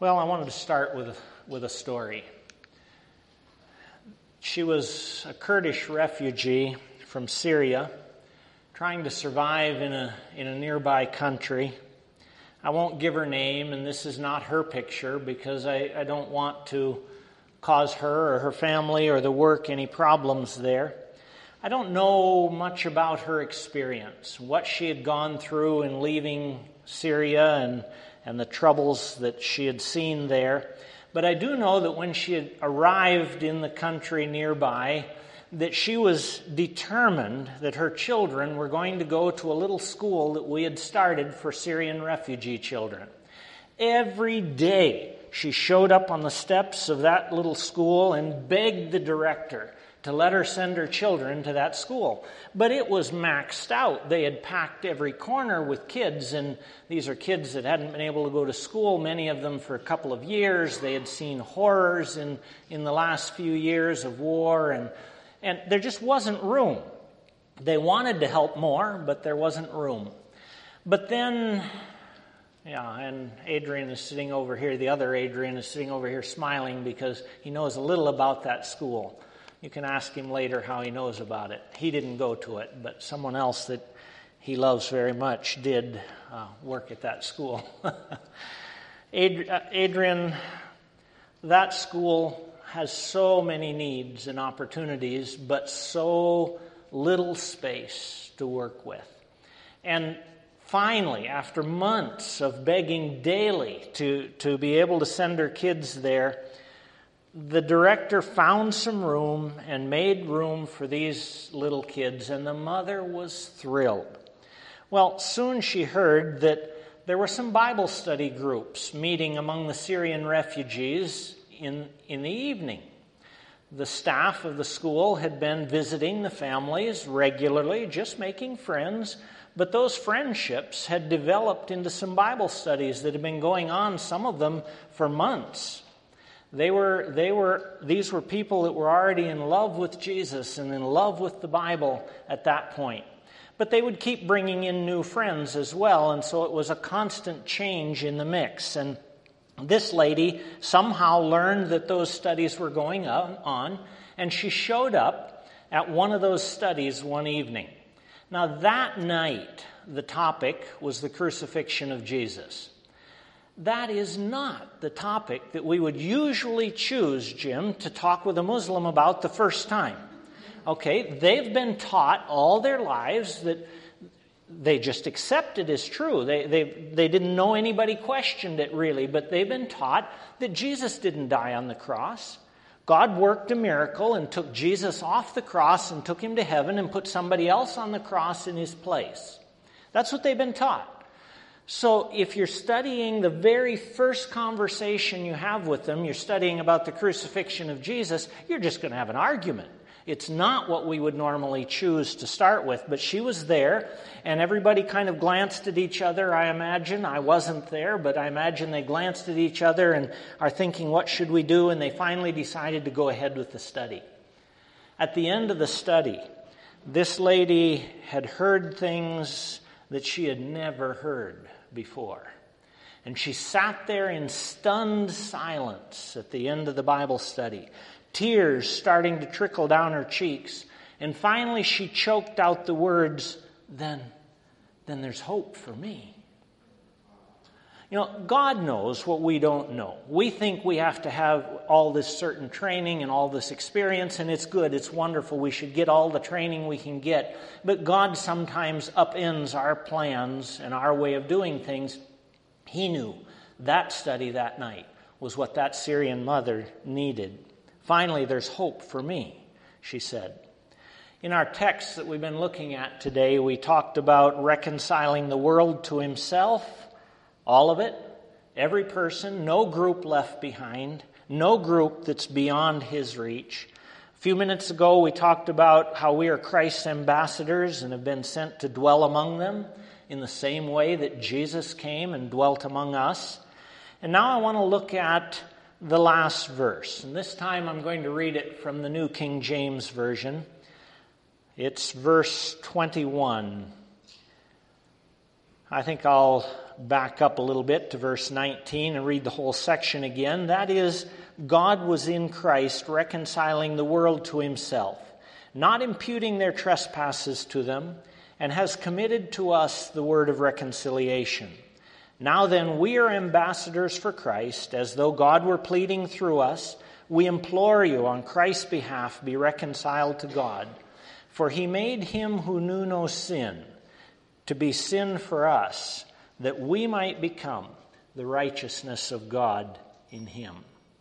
Well, I wanted to start with a story. She was a Kurdish refugee from Syria, trying to survive in a nearby country. I won't give her name, and this is not her picture because I don't want to cause her or her family or the work any problems there. I don't know much about her experience, what she had gone through in leaving Syria and the troubles that she had seen there. But I do know that when she had arrived in the country nearby, that she was determined that her children were going to go to a little school that we had started for Syrian refugee children. Every day she showed up on the steps of that little school and begged the director to let her send her children to that school. But it was maxed out. They had packed every corner with kids, and these are kids that hadn't been able to go to school, many of them for a couple of years. They had seen horrors in the last few years of war, and there just wasn't room. They wanted to help more, but there wasn't room. But then, and Adrian is sitting over here, the other Adrian is sitting over here smiling because he knows a little about that school. You can ask him later how he knows about it. He didn't go to it, but someone else that he loves very much did work at that school. Adrian, that school has so many needs and opportunities, but so little space to work with. And finally, after months of begging daily to be able to send her kids there, the director found some room and made room for these little kids, and the mother was thrilled. Well, soon she heard that there were some Bible study groups meeting among the Syrian refugees in the evening. The staff of the school had been visiting the families regularly, just making friends, but those friendships had developed into some Bible studies that had been going on, some of them for months. These were people that were already in love with Jesus and in love with the Bible at that point. But they would keep bringing in new friends as well, and so it was a constant change in the mix. And this lady somehow learned that those studies were going on, and she showed up at one of those studies one evening. Now that night, the topic was the crucifixion of Jesus. That is not the topic that we would usually choose, Jim, to talk with a Muslim about the first time. Okay, they've been taught all their lives that they just accept it as true. They didn't know anybody questioned it really, but they've been taught that Jesus didn't die on the cross. God worked a miracle and took Jesus off the cross and took him to heaven and put somebody else on the cross in his place. That's what they've been taught. So if you're studying the very first conversation you have with them, you're studying about the crucifixion of Jesus, you're just going to have an argument. It's not what we would normally choose to start with, but she was there, and everybody kind of glanced at each other, I imagine. I wasn't there, but I imagine they glanced at each other and are thinking, what should we do? And they finally decided to go ahead with the study. At the end of the study, this lady had heard things that she had never heard before. And she sat there in stunned silence at the end of the Bible study, tears starting to trickle down her cheeks. And finally she choked out the words, then there's hope for me. You know, God knows what we don't know. We think we have to have all this certain training and all this experience, and it's good, it's wonderful. We should get all the training we can get. But God sometimes upends our plans and our way of doing things. He knew that study that night was what that Syrian mother needed. Finally, there's hope for me, she said. In our text that we've been looking at today, we talked about reconciling the world to himself. All of it, every person, no group left behind, no group that's beyond his reach. A few minutes ago, we talked about how we are Christ's ambassadors and have been sent to dwell among them in the same way that Jesus came and dwelt among us. And now I want to look at the last verse. And this time I'm going to read it from the New King James Version. It's verse 21. I think I'll back up a little bit to verse 19 and read the whole section again. That is, God was in Christ reconciling the world to himself, not imputing their trespasses to them, and has committed to us the word of reconciliation. Now then, we are ambassadors for Christ, as though God were pleading through us. We implore you on Christ's behalf, be reconciled to God. For he made him who knew no sin to be sin for us, that we might become the righteousness of God in him.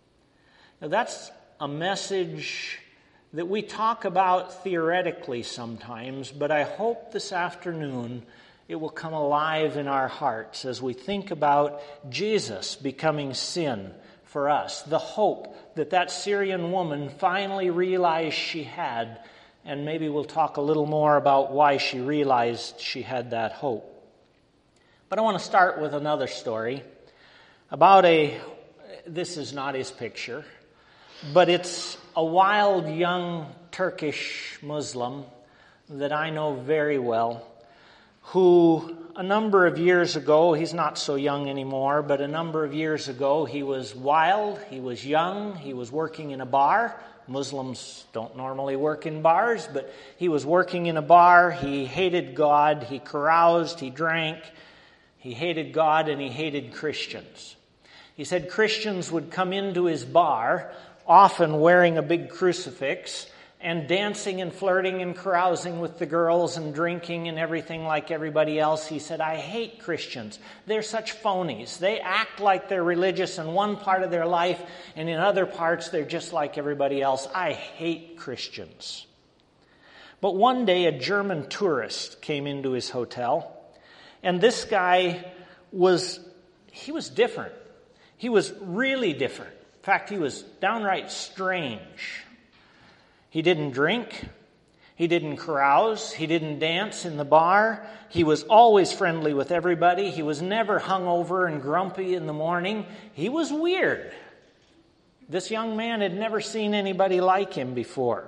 Now that's a message that we talk about theoretically sometimes, but I hope this afternoon it will come alive in our hearts as we think about Jesus becoming sin for us, the hope that that Syrian woman finally realized she had, and maybe we'll talk a little more about why she realized she had that hope. But I want to start with another story about this is not his picture, but it's a wild young Turkish Muslim that I know very well, who a number of years ago, he's not so young anymore, but a number of years ago he was wild, he was young, he was working in a bar. Muslims don't normally work in bars, but he was working in a bar. He hated God, he caroused, he drank, he hated God, and he hated Christians. He said Christians would come into his bar, often wearing a big crucifix, and dancing and flirting and carousing with the girls and drinking and everything like everybody else. He said, I hate Christians. They're such phonies. They act like they're religious in one part of their life, and in other parts they're just like everybody else. I hate Christians. But one day a German tourist came into his hotel, and this guy was different. He was really different. In fact, he was downright strange. He didn't drink. He didn't carouse. He didn't dance in the bar. He was always friendly with everybody. He was never hungover and grumpy in the morning. He was weird. This young man had never seen anybody like him before.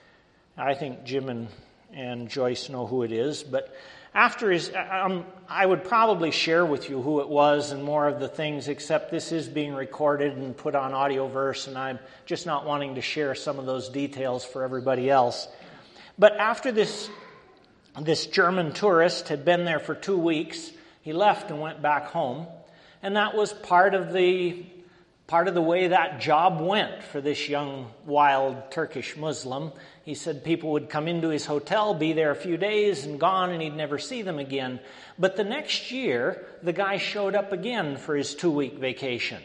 I think Jim and Joyce know who it is, but after his, I would probably share with you who it was and more of the things, except this is being recorded and put on Audioverse, and I'm just not wanting to share some of those details for everybody else. But after this German tourist had been there for 2 weeks, he left and went back home, and that was part of the way that job went for this young, wild Turkish Muslim. He said people would come into his hotel, be there a few days and gone, and he'd never see them again. But the next year, the guy showed up again for his 2-week vacation.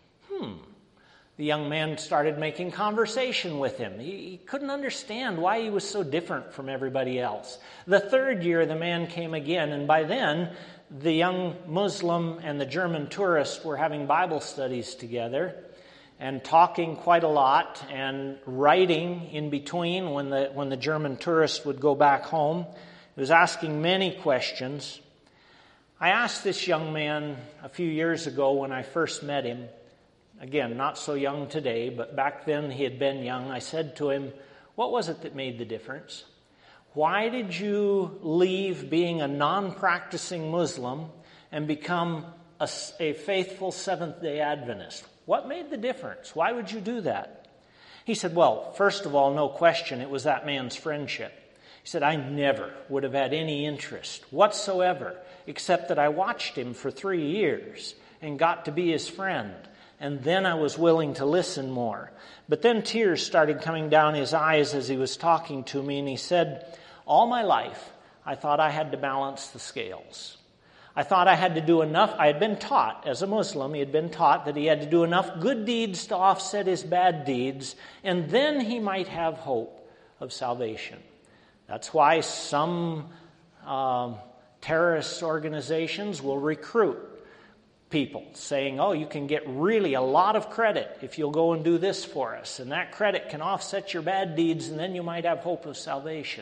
The young man started making conversation with him. He couldn't understand why he was so different from everybody else. The 3rd year, the man came again, and by then, the young Muslim and the German tourist were having Bible studies together and talking quite a lot and writing in between when the German tourist would go back home. He was asking many questions. I asked this young man a few years ago when I first met him, again, not so young today, but back then he had been young. I said to him, what was it that made the difference? Why did you leave being a non-practicing Muslim and become a faithful Seventh-day Adventist? What made the difference? Why would you do that? He said, well, first of all, no question, it was that man's friendship. He said, I never would have had any interest whatsoever, except that I watched him for 3 years and got to be his friend. And then I was willing to listen more. But then tears started coming down his eyes as he was talking to me, and he said, all my life, I thought I had to balance the scales. I thought I had to do enough. I had been taught, as a Muslim, he had been taught that he had to do enough good deeds to offset his bad deeds, and then he might have hope of salvation. That's why some terrorist organizations will recruit people saying, oh, you can get really a lot of credit if you'll go and do this for us, and that credit can offset your bad deeds, and then you might have hope of salvation.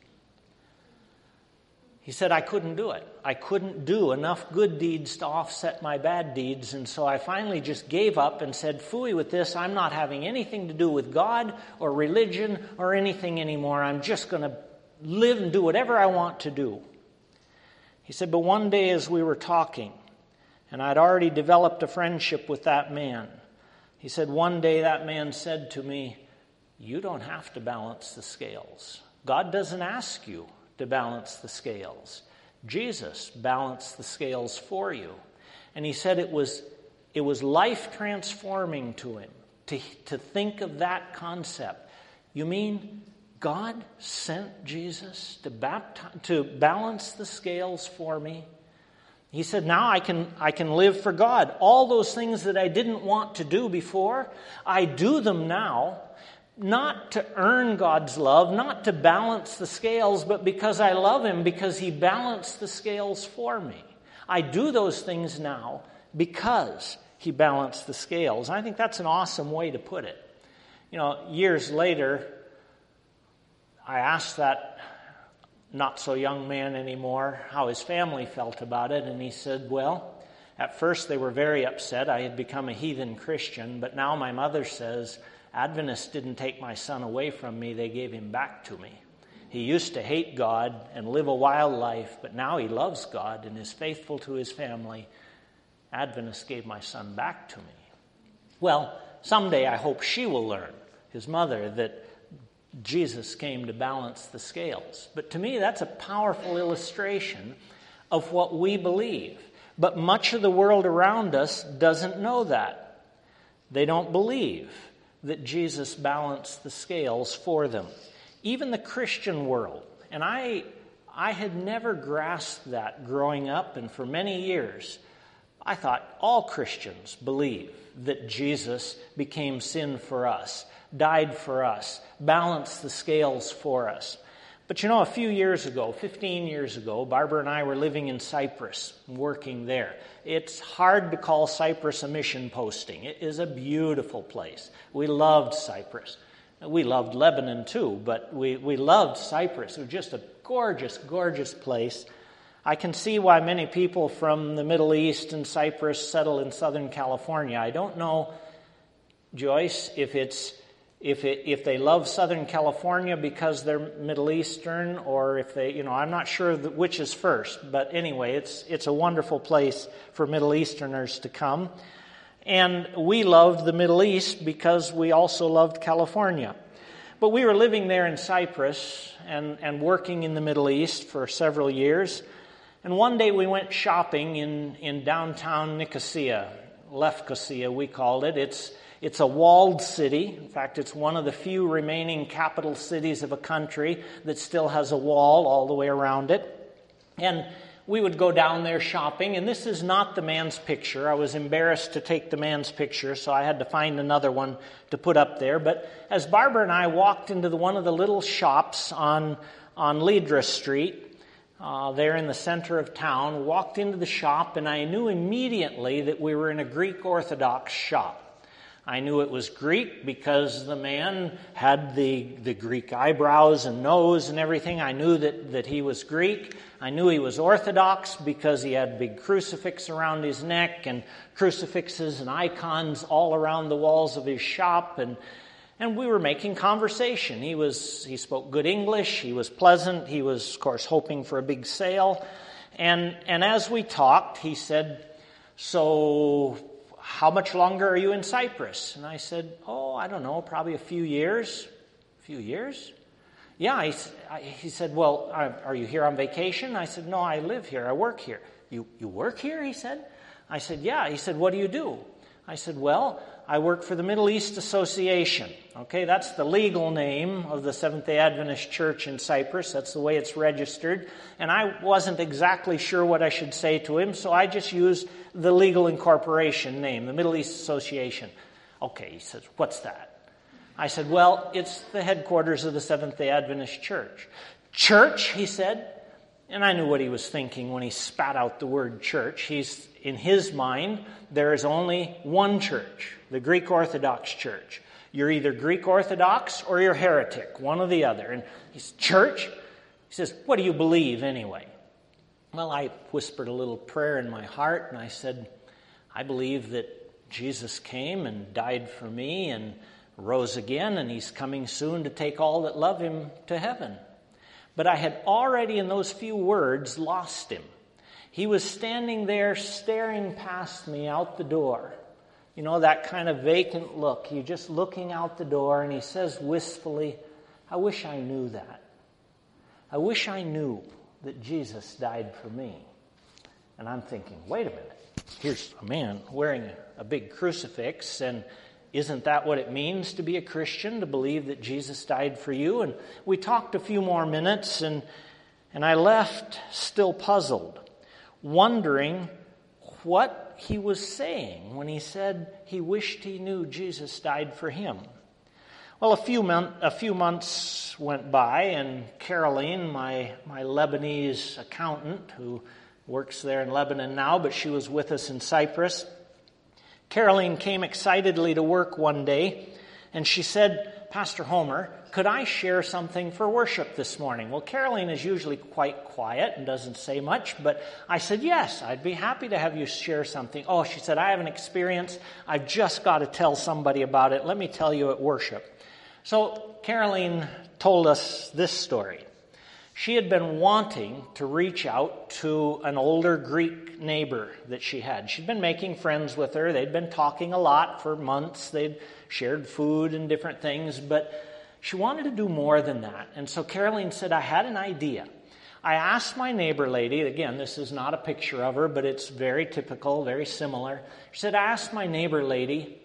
He said, I couldn't do it. I couldn't do enough good deeds to offset my bad deeds, and so I finally just gave up and said, phooey with this, I'm not having anything to do with God or religion or anything anymore. I'm just going to live and do whatever I want to do. He said, but one day as we were talking, And I'd already developed a friendship with that man. He said, one day that man said to me, "You don't have to balance the scales. God doesn't ask you to balance the scales. Jesus balanced the scales for you." And he said it was life transforming to him to think of that concept. You mean God sent Jesus to balance the scales for me? He said, now I can live for God. All those things that I didn't want to do before, I do them now, not to earn God's love, not to balance the scales, but because I love Him, because He balanced the scales for me. I do those things now because He balanced the scales. I think that's an awesome way to put it. Years later, I asked that not-so-young man anymore how his family felt about it, and he said, well, at first they were very upset. I had become a heathen Christian, but now my mother says, Adventists didn't take my son away from me, they gave him back to me. He used to hate God and live a wild life, but now he loves God and is faithful to his family. Adventists gave my son back to me. Well, someday I hope she will learn, his mother, that Jesus came to balance the scales. But to me, that's a powerful illustration of what we believe. But much of the world around us doesn't know that. They don't believe that Jesus balanced the scales for them. Even the Christian world. And I had never grasped that growing up, and for many years, I thought all Christians believe that Jesus became sin for us, died for us, balanced the scales for us. But a few years ago, 15 years ago, Barbara and I were living in Cyprus, working there. It's hard to call Cyprus a mission posting. It is a beautiful place. We loved Cyprus. We loved Lebanon too, but we loved Cyprus. It was just a gorgeous, gorgeous place. I can see why many people from the Middle East and Cyprus settle in Southern California. I don't know, Joyce, if they love Southern California because they're Middle Eastern, or if they, I'm not sure which is first. But anyway, it's a wonderful place for Middle Easterners to come. And we loved the Middle East because we also loved California. But we were living there in Cyprus and working in the Middle East for several years. And one day we went shopping in downtown Nicosia, Lefkosia we called it. It's a walled city. In fact, it's one of the few remaining capital cities of a country that still has a wall all the way around it. And we would go down there shopping, and this is not the man's picture. I was embarrassed to take the man's picture, so I had to find another one to put up there. But as Barbara and I walked into one of the little shops on Lydra Street, there in the center of town, walked into the shop, and I knew immediately that we were in a Greek Orthodox shop. I knew it was Greek because the man had the Greek eyebrows and nose and everything. I knew that he was Greek. I knew he was Orthodox because he had a big crucifix around his neck and crucifixes and icons all around the walls of his shop. And we were making conversation. He spoke good English. He was pleasant. He was, of course, hoping for a big sale. And as we talked, he said, "So how much longer are you in Cyprus?" And I said, I don't know, probably a few years. A few years? Yeah, he said, "Well, are you here on vacation?" I said, "No, I live here. I work here." You work here?" he said. I said, "Yeah." He said, "What do you do?" I said, "Well, I work for the Middle East Association." Okay, that's the legal name of the Seventh-day Adventist Church in Cyprus. That's the way it's registered. And I wasn't exactly sure what I should say to him, so I just used the legal incorporation name, the Middle East Association. Okay, he says, "What's that?" I said, "Well, it's the headquarters of the Seventh-day Adventist Church." "Church?" he said. And I knew what he was thinking when he spat out the word church. In his mind, there is only one church, the Greek Orthodox Church. You're either Greek Orthodox or you're heretic, one or the other. And he's, "Church?" He says, "What do you believe anyway?" Well, I whispered a little prayer in my heart, and I said, "I believe that Jesus came and died for me and rose again, and He's coming soon to take all that love Him to heaven." But I had already in those few words lost him. he was standing there staring past me out the door. You know, that kind of vacant look. You're just looking out the door, and he says wistfully, I wish I knew that. I wish I knew that Jesus died for me. And I'm thinking, wait a minute. Here's a man wearing a big crucifix, and isn't that what it means to be a Christian, to believe that Jesus died for you? And we talked a few more minutes, and I left still puzzled, wondering what he was saying when he said he wished he knew Jesus died for him. Well, a few months went by, and Caroline, my Lebanese accountant, who works there in Lebanon now, but she was with us in Cyprus. Caroline came excitedly to work one day, and she said, Pastor Homer, could I share something for worship this morning? Well, Caroline is usually quite quiet and doesn't say much, but I said, yes, I'd be happy to have you share something. Oh, she said, I have an experience. I've just got to tell somebody about it. Let me tell you at worship. So Caroline told us this story. She had been wanting to reach out to an older Greek neighbor that she had. She'd been making friends with her. They'd been talking a lot for months. They'd shared food and different things, but she wanted to do more than that. And so Caroline said, I had an idea. I asked my neighbor lady, again, this is not a picture of her, but it's very typical, very similar. She said, I asked my neighbor lady,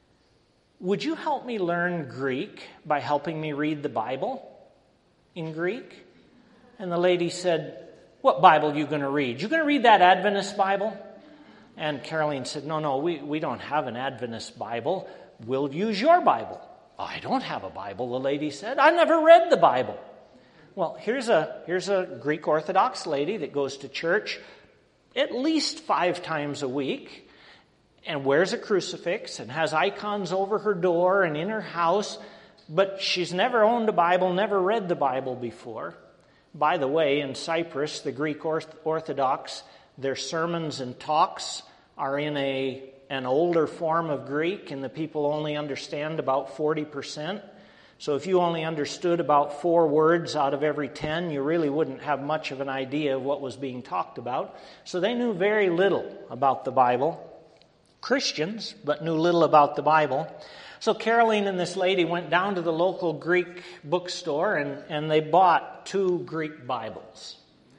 would you help me learn Greek by helping me read the Bible in Greek? And the lady said, what Bible are you going to read? You going to read that Adventist Bible? And Caroline said, no, we don't have an Adventist Bible. We'll use your Bible. I don't have a Bible, the lady said. I never read the Bible. Well, here's a Greek Orthodox lady that goes to church at least 5 times a week and wears a crucifix and has icons over her door and in her house, but she's never owned a Bible, never read the Bible before. By the way, in Cyprus, the Greek Orthodox, their sermons and talks are in an older form of Greek, and the people only understand about 40%. So if you only understood about 4 words out of every 10, you really wouldn't have much of an idea of what was being talked about. So they knew very little about the Bible. Christians, but knew little about the Bible. So Caroline and this lady went down to the local Greek bookstore and they bought 2 Greek Bibles.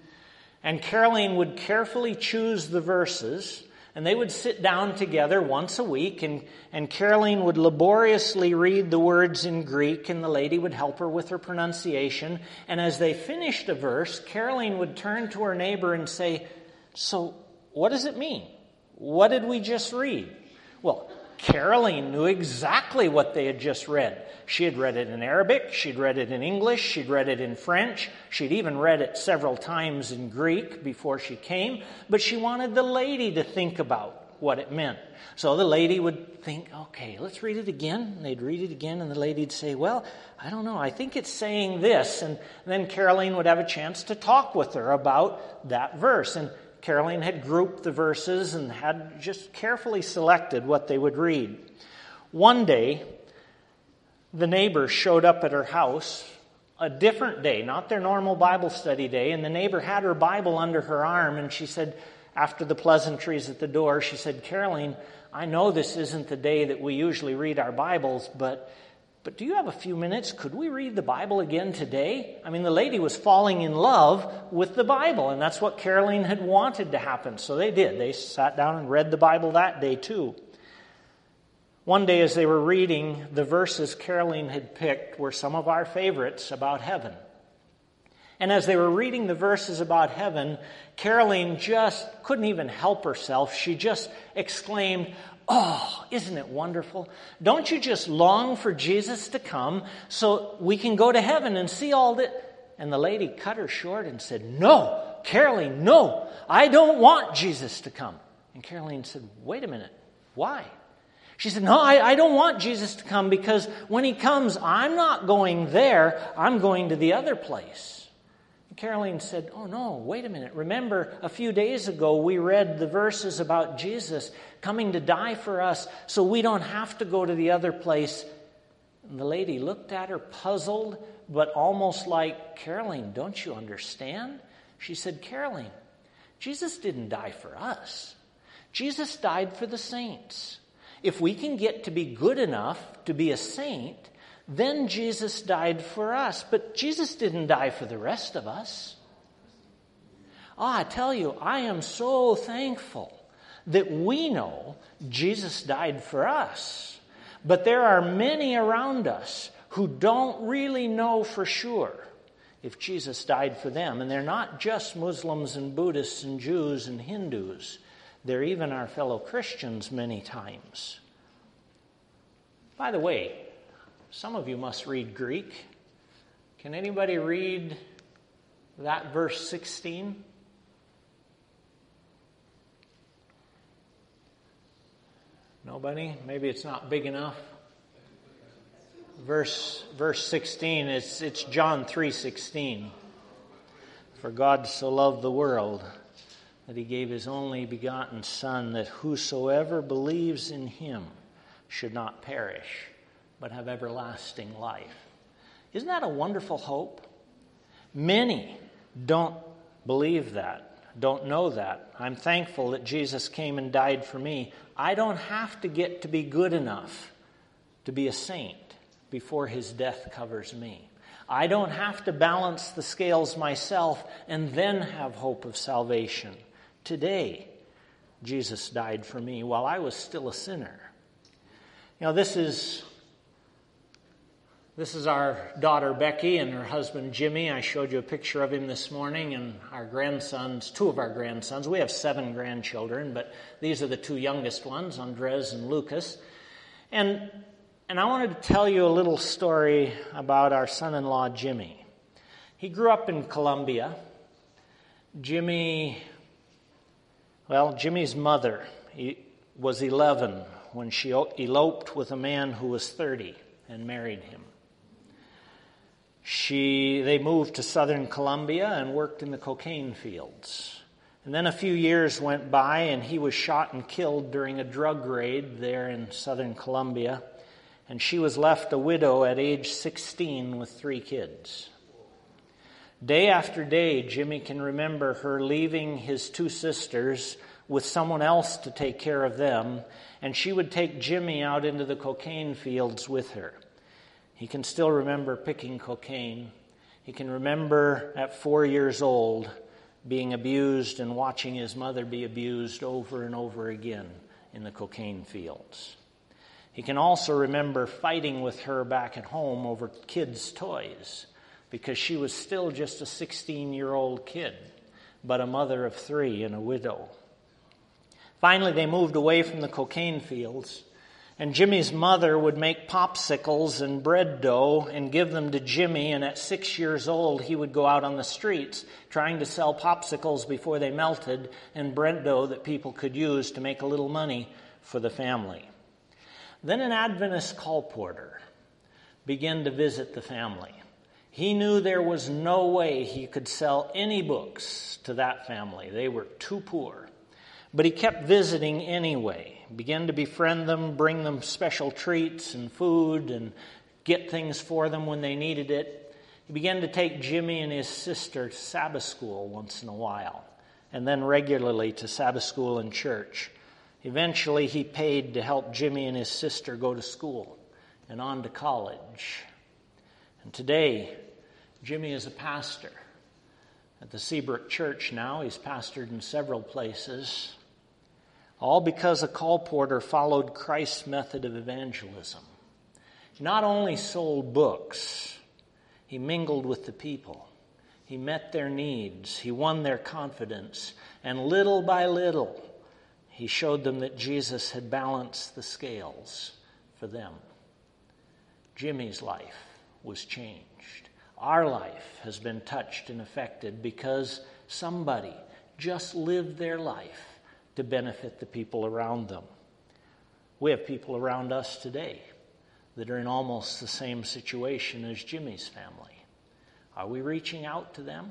And Caroline would carefully choose the verses, and they would sit down together once a week, and Caroline would laboriously read the words in Greek, and the lady would help her with her pronunciation. And as they finished a verse, Caroline would turn to her neighbor and say, so what does it mean? What did we just read? Well, Caroline knew exactly what they had just read. She had read it in Arabic, she'd read it in English, she'd read it in French, she'd even read it several times in Greek before she came, but she wanted the lady to think about what it meant. So the lady would think, okay, let's read it again. And they'd read it again, and the lady'd say, well, I don't know, I think it's saying this. And then Caroline would have a chance to talk with her about that verse. And Caroline had grouped the verses and had just carefully selected what they would read. One day, the neighbor showed up at her house, a different day, not their normal Bible study day, and the neighbor had her Bible under her arm, and she said, after the pleasantries at the door, she said, Caroline, I know this isn't the day that we usually read our Bibles, but do you have a few minutes? Could we read the Bible again today? I mean, the lady was falling in love with the Bible, and that's what Caroline had wanted to happen. So they did. They sat down and read the Bible that day too. One day as they were reading, the verses Caroline had picked were some of our favorites about heaven. And as they were reading the verses about heaven, Caroline just couldn't even help herself. She just exclaimed, oh, isn't it wonderful? Don't you just long for Jesus to come so we can go to heaven and see all that? And the lady cut her short and said, no, Caroline, no, I don't want Jesus to come. And Caroline said, wait a minute, why? She said, no, I don't want Jesus to come because when he comes, I'm not going there, I'm going to the other place. Caroline said, oh no, wait a minute. Remember, a few days ago we read the verses about Jesus coming to die for us so we don't have to go to the other place. And the lady looked at her puzzled, but almost like, Caroline, don't you understand? She said, Caroline, Jesus didn't die for us. Jesus died for the saints. If we can get to be good enough to be a saint, then Jesus died for us. But Jesus didn't die for the rest of us. I tell you, I am so thankful that we know Jesus died for us. But there are many around us who don't really know for sure if Jesus died for them. And they're not just Muslims and Buddhists and Jews and Hindus. They're even our fellow Christians many times. By the way, some of you must read Greek. Can anybody read that verse 16? Nobody? Maybe it's not big enough. Verse 16, it's John 3:16. For God so loved the world that he gave his only begotten Son, that whosoever believes in him should not perish, but have everlasting life. Isn't that a wonderful hope? Many don't believe that, don't know that. I'm thankful that Jesus came and died for me. I don't have to get to be good enough to be a saint before his death covers me. I don't have to balance the scales myself and then have hope of salvation. Today, Jesus died for me while I was still a sinner. You know, this is our daughter Becky and her husband Jimmy. I showed you a picture of him this morning, and our grandsons, two of our grandsons. We have 7 grandchildren, but these are the 2 youngest ones, Andres and Lucas. And I wanted to tell you a little story about our son-in-law Jimmy. He grew up in Colombia. Jimmy's mother was 11 when she eloped with a man who was 30 and married him. They moved to southern Colombia and worked in the cocaine fields. And then a few years went by and he was shot and killed during a drug raid there in southern Colombia. And she was left a widow at age 16 with 3 kids. Day after day, Jimmy can remember her leaving his 2 sisters with someone else to take care of them, and she would take Jimmy out into the cocaine fields with her. He can still remember picking cocaine. He can remember at 4 years old being abused and watching his mother be abused over and over again in the cocaine fields. He can also remember fighting with her back at home over kids' toys because she was still just a 16-year-old kid, but a mother of 3 and a widow. Finally, they moved away from the cocaine fields, and Jimmy's mother would make popsicles and bread dough and give them to Jimmy, and at 6 years old, he would go out on the streets trying to sell popsicles before they melted and bread dough that people could use to make a little money for the family. Then an Adventist colporteur began to visit the family. He knew there was no way he could sell any books to that family. They were too poor. But he kept visiting anyway, began to befriend them, bring them special treats and food, and get things for them when they needed it. He began to take Jimmy and his sister to Sabbath school once in a while, and then regularly to Sabbath school and church. Eventually, he paid to help Jimmy and his sister go to school and on to college. And today, Jimmy is a pastor at the Seabrook Church now. He's pastored in several places, all because a colporteur followed Christ's method of evangelism. He not only sold books, he mingled with the people. He met their needs. He won their confidence. And little by little, he showed them that Jesus had balanced the scales for them. Jimmy's life was changed. Our life has been touched and affected because somebody just lived their life to benefit the people around them. We have people around us today that are in almost the same situation as Jimmy's family. Are we reaching out to them?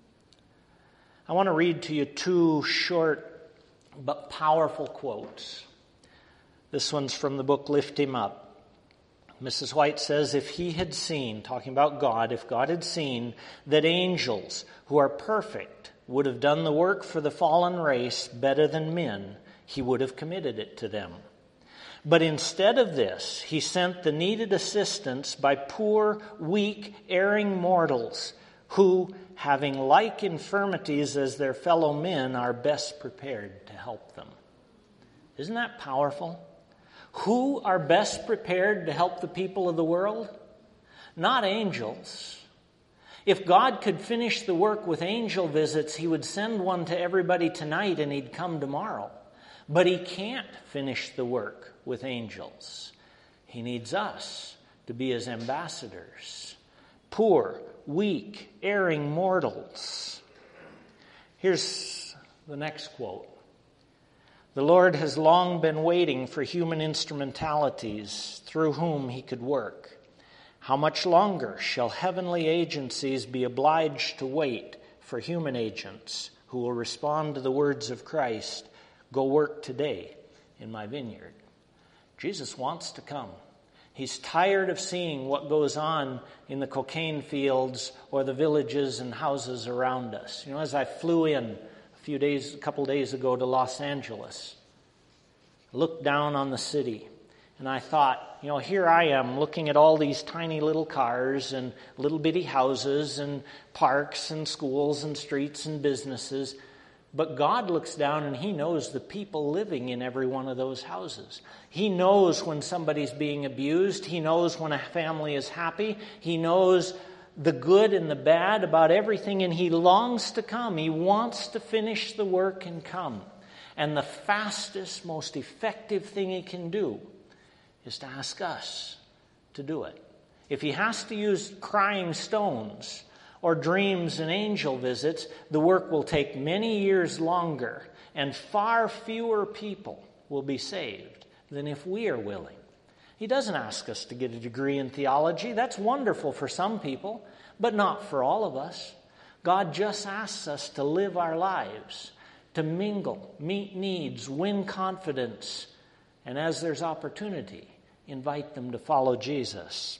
I want to read to you 2 short but powerful quotes. This one's from the book Lift Him Up. Mrs. White says, if he had seen, talking about God, if God had seen that angels who are perfect would have done the work for the fallen race better than men, he would have committed it to them. But instead of this, he sent the needed assistance by poor, weak, erring mortals who, having like infirmities as their fellow men, are best prepared to help them. Isn't that powerful? Who are best prepared to help the people of the world? Not angels. If God could finish the work with angel visits, he would send one to everybody tonight and he'd come tomorrow. But he can't finish the work with angels. He needs us to be his ambassadors. Poor, weak, erring mortals. Here's the next quote. The Lord has long been waiting for human instrumentalities through whom he could work. How much longer shall heavenly agencies be obliged to wait for human agents who will respond to the words of Christ, "Go work today in my vineyard"? Jesus wants to come. He's tired of seeing what goes on in the cocaine fields or the villages and houses around us. You know, as I flew in a couple days ago to Los Angeles, I looked down on the city. And I thought, you know, here I am looking at all these tiny little cars and little bitty houses and parks and schools and streets and businesses. But God looks down and he knows the people living in every one of those houses. He knows when somebody's being abused. He knows when a family is happy. He knows the good and the bad about everything, and he longs to come. He wants to finish the work and come. And the fastest, most effective thing he can do is to ask us to do it. If he has to use crying stones or dreams and angel visits, the work will take many years longer, and far fewer people will be saved than if we are willing. He doesn't ask us to get a degree in theology. That's wonderful for some people, but not for all of us. God just asks us to live our lives, to mingle, meet needs, win confidence, and as there's opportunity, invite them to follow Jesus.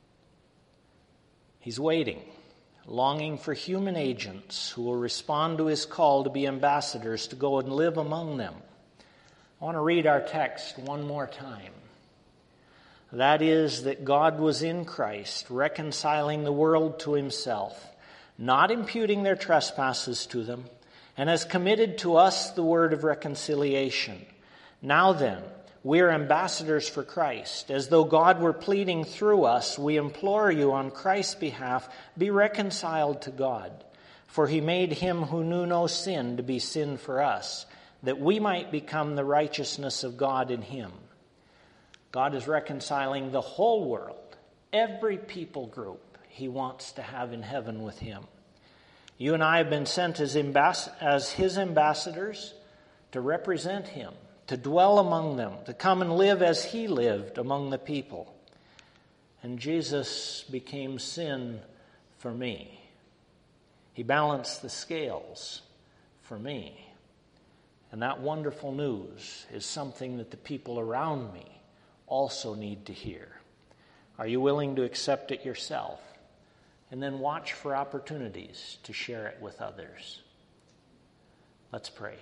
He's waiting, longing for human agents who will respond to his call to be ambassadors, to go and live among them. I want to read our text one more time. That is, that God was in Christ, reconciling the world to himself, not imputing their trespasses to them, and has committed to us the word of reconciliation. Now then, we are ambassadors for Christ. As though God were pleading through us, we implore you on Christ's behalf, be reconciled to God. For he made him who knew no sin to be sin for us, that we might become the righteousness of God in him. God is reconciling the whole world, every people group he wants to have in heaven with him. You and I have been sent as his ambassadors to represent him, to dwell among them, to come and live as he lived among the people. And Jesus became sin for me. He balanced the scales for me. And that wonderful news is something that the people around me also need to hear. Are you willing to accept it yourself? And then watch for opportunities to share it with others. Let's pray.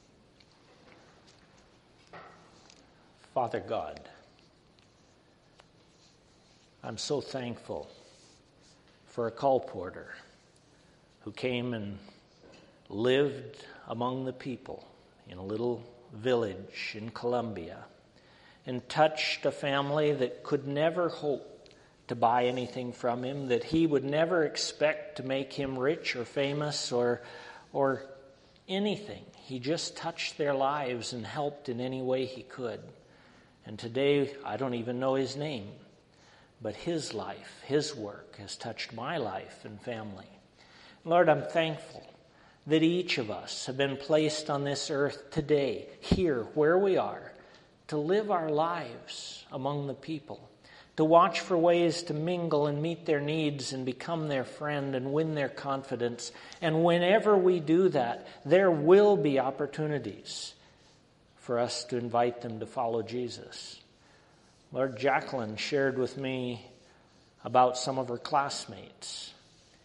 Father God, I'm so thankful for a colporteur who came and lived among the people in a little village in Colombia and touched a family that could never hope to buy anything from him, that he would never expect to make him rich or famous or anything. He just touched their lives and helped in any way he could. And today, I don't even know his name, but his life, his work has touched my life and family. Lord, I'm thankful that each of us have been placed on this earth today, here, where we are, to live our lives among the people, to watch for ways to mingle and meet their needs and become their friend and win their confidence. And whenever we do that, there will be opportunities for us to invite them to follow Jesus. Lord, Jacqueline shared with me about some of her classmates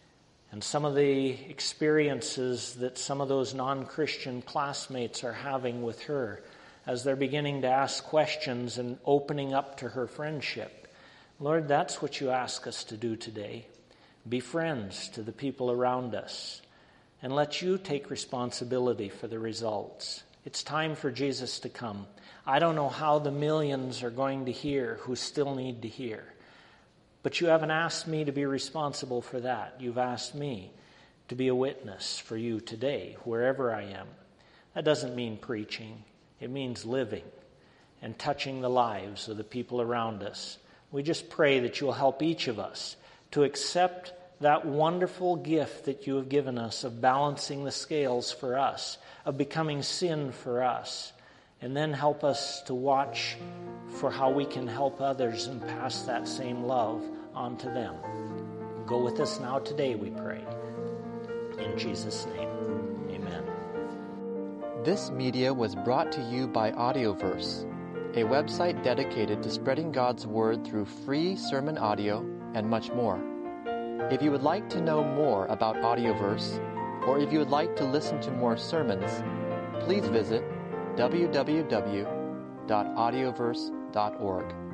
and some of the experiences that some of those non-Christian classmates are having with her as they're beginning to ask questions and opening up to her friendship. Lord, that's what you ask us to do today. Be friends to the people around us, and let you take responsibility for the results. It's time for Jesus to come. I don't know how the millions are going to hear who still need to hear. But you haven't asked me to be responsible for that. You've asked me to be a witness for you today, wherever I am. That doesn't mean preaching. It means living and touching the lives of the people around us. We just pray that you'll help each of us to accept that wonderful gift that you have given us of balancing the scales for us, of becoming sin for us, and then help us to watch for how we can help others and pass that same love on to them. Go with us now today, we pray. In Jesus' name, amen. This media was brought to you by Audioverse, a website dedicated to spreading God's Word through free sermon audio and much more. If you would like to know more about Audioverse, or if you would like to listen to more sermons, please visit www.audioverse.org.